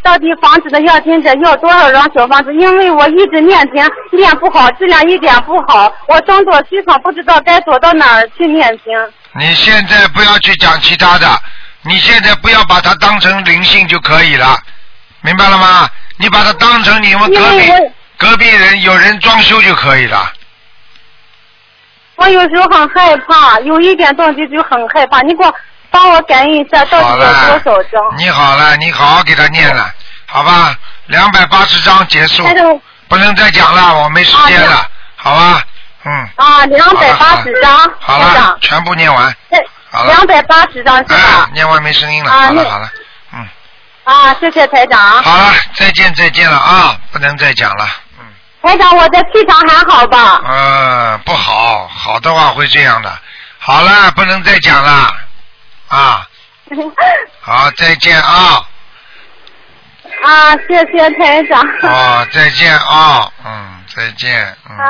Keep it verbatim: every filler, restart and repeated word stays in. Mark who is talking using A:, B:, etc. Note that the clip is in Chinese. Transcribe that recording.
A: 到底房子的要经者要多少张小房子？因为我一直念经念不好，质量一点不好，我东躲西闯，不知道该躲到哪儿去念经。
B: 你现在不要去讲其他的，你现在不要把它当成灵性就可以了，明白了吗？你把它当成你们隔壁隔壁人有人装修就可以了。
A: 我有时候很害怕，有一点动静就很害怕。你给我帮我感应一下，到底有多少张？
B: 你好了，你好好给他念了，好吧？两百八十章结束，不能再讲了，我没时间了，啊、好吧？嗯。啊，
A: 两百八十张。
B: 好了，好了全部念完。
A: 对。好了。两百八十张是吧、
B: 哎？念完没声音了。啊、好了好了，嗯。
A: 啊，谢谢台长。
B: 好了，再见再见了啊，不能再讲了。
A: 台长，我的气场还好吧？
B: 呃，不好，好的话会这样的。好了，不能再讲了，啊，好，再见啊。
A: 啊，谢谢台长。
B: 哦，再见啊，嗯，再见，嗯。